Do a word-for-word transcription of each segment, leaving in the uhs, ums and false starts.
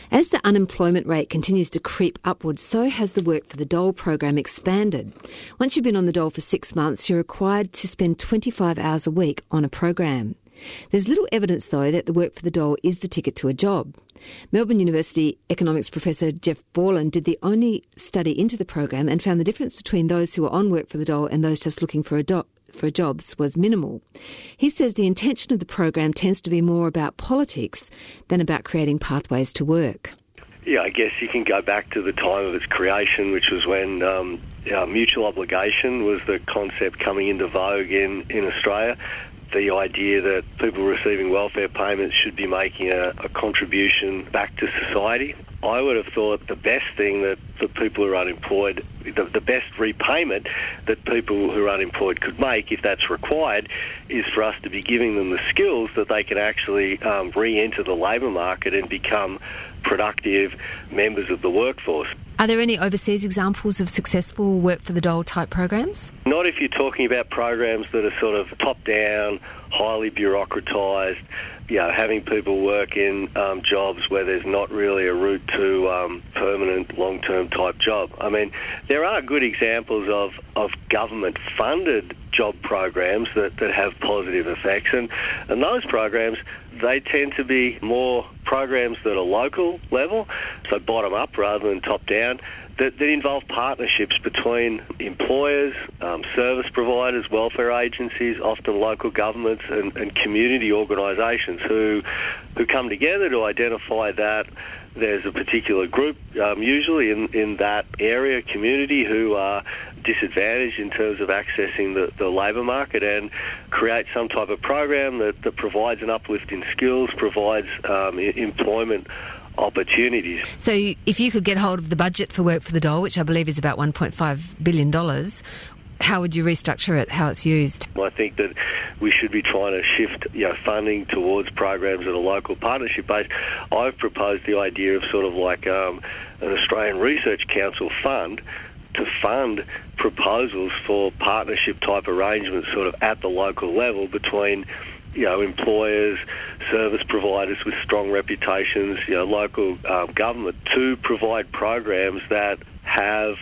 As the unemployment rate continues to creep upwards, so has the Work for the Dole program expanded. Once you've been on the dole for six months, you're required to spend twenty-five hours a week on a program. There's little evidence, though, that the Work for the Dole is the ticket to a job. Melbourne University economics professor Jeff Borland did the only study into the program and found the difference between those who are on Work for the Dole and those just looking for a do- for jobs was minimal. He says the intention of the program tends to be more about politics than about creating pathways to work. Yeah, I guess you can go back to the time of its creation, which was when um, uh, mutual obligation was the concept coming into vogue in, in Australia. The idea that people receiving welfare payments should be making a, a contribution back to society. I would have thought the best thing that for people who are unemployed, the, the best repayment that people who are unemployed could make, if that's required, is for us to be giving them the skills that they can actually um, re-enter the labour market and become productive members of the workforce. Are there any overseas examples of successful Work for the Dole type programs? Not if you're talking about programs that are sort of top-down, highly bureaucratised, you know, having people work in um, jobs where there's not really a route to um, permanent long-term type job. I mean, there are good examples of, of government-funded job programs that, that have positive effects, and, and those programs, they tend to be more programs that are local level, so bottom-up rather than top-down, that, that involve partnerships between employers, um, service providers, welfare agencies, often local governments and, and community organisations who who come together to identify that there's a particular group, um, usually in, in that area, community, who are disadvantaged in terms of accessing the, the labour market, and create some type of program that, that provides an uplift in skills, provides um, I- employment opportunities. So if you could get hold of the budget for Work for the Dole, which I believe is about one point five billion dollars, how would you restructure it, how it's used? I think that we should be trying to shift, you know, funding towards programs that are local partnership based. I've proposed the idea of sort of like um, an Australian Research Council fund to fund proposals for partnership type arrangements sort of at the local level between, you know, employers, service providers with strong reputations, you know, local um, government, to provide programs that have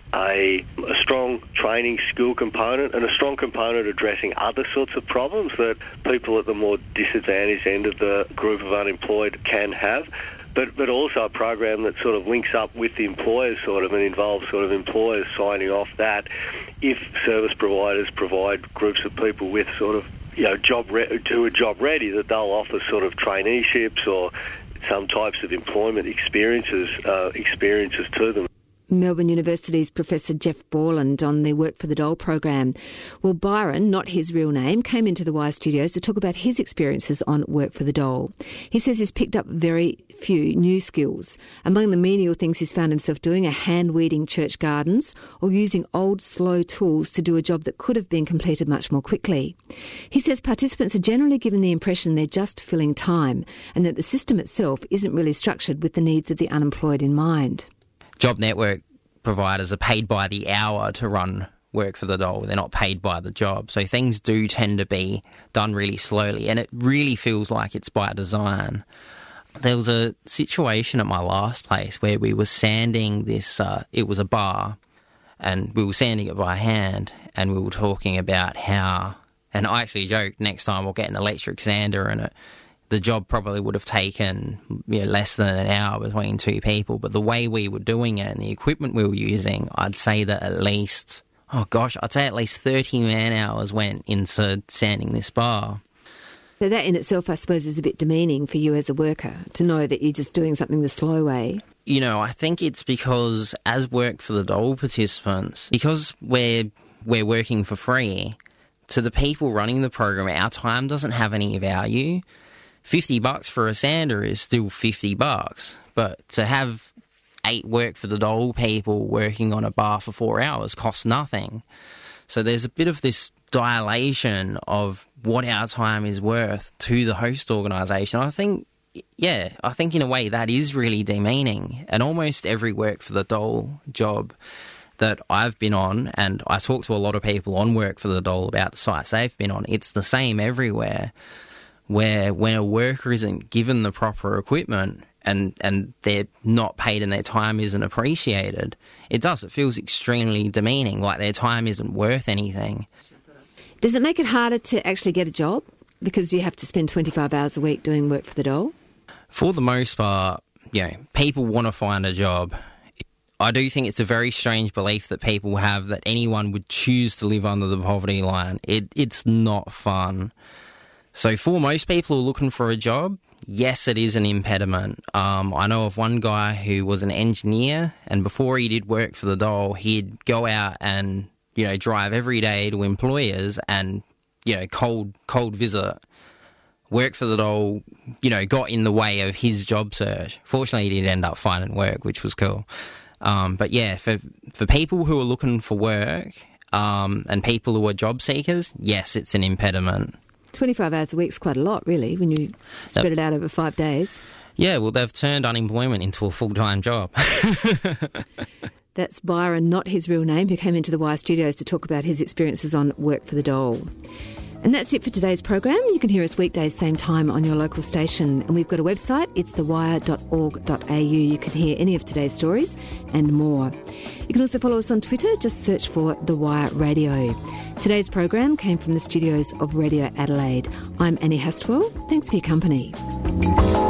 a, a strong training skill component and a strong component addressing other sorts of problems that people at the more disadvantaged end of the group of unemployed can have. But, but also a program that sort of links up with the employers sort of and involves sort of employers signing off that if service providers provide groups of people with sort of, you know, job re- to a job ready, that they'll offer sort of traineeships or some types of employment experiences uh, experiences to them. Melbourne University's Professor Jeff Borland on the Work for the Dole program. Well, Byron, not his real name, came into the Wire Studios to talk about his experiences on Work for the Dole. He says he's picked up very few new skills. Among the menial things he's found himself doing are hand-weeding church gardens or using old, slow tools to do a job that could have been completed much more quickly. He says participants are generally given the impression they're just filling time and that the system itself isn't really structured with the needs of the unemployed in mind. Job network providers are paid by the hour to run Work for the Dole. They're not paid by the job. So things do tend to be done really slowly, and it really feels like it's by design. There was a situation at my last place where we were sanding this, uh, it was a bar, and we were sanding it by hand, and we were talking about how, and I actually joked next time we'll get an electric sander, and it the job probably would have taken, you know, less than an hour between two people. But the way we were doing it and the equipment we were using, I'd say that at least, oh gosh, I'd say at least thirty man hours went into sanding this bar. So that in itself, I suppose, is a bit demeaning for you as a worker, to know that you're just doing something the slow way. You know, I think it's because as Work for the Dole participants, because we're, we're working for free, to the people running the program, our time doesn't have any value. fifty bucks for a sander is still fifty bucks, but to have eight Work for the Dole people working on a bar for four hours costs nothing. So there's a bit of this dilation of what our time is worth to the host organisation. I think, yeah, I think in a way that is really demeaning. And almost every Work for the Dole job that I've been on, and I talk to a lot of people on Work for the Dole about the sites they've been on, it's the same everywhere, where when a worker isn't given the proper equipment and, and they're not paid and their time isn't appreciated, it does. It feels extremely demeaning, like their time isn't worth anything. Does it make it harder to actually get a job because you have to spend twenty-five hours a week doing work for the dole? For the most part, you know, people want to find a job. I do think it's a very strange belief that people have that anyone would choose to live under the poverty line. It, it's not fun. So for most people who are looking for a job, yes, it is an impediment. Um, I know of one guy who was an engineer, and before he did work for the dole, he'd go out and, you know, drive every day to employers and, you know, cold cold visit. Work for the dole, you know, got in the way of his job search. Fortunately, he did end up finding work, which was cool. Um, but yeah, for for people who are looking for work um, and people who are job seekers, yes, it's an impediment. twenty-five hours a week is quite a lot, really, when you spread it out over five days. Yeah, well, they've turned unemployment into a full-time job. That's Byron, not his real name, who came into the Wire studios to talk about his experiences on Work for the Dole. And that's it for today's program. You can hear us weekdays, same time on your local station. And we've got a website, it's the wire dot org dot a u. You can hear any of today's stories and more. You can also follow us on Twitter, just search for The Wire Radio. Today's program came from the studios of Radio Adelaide. I'm Annie Hastwell. Thanks for your company.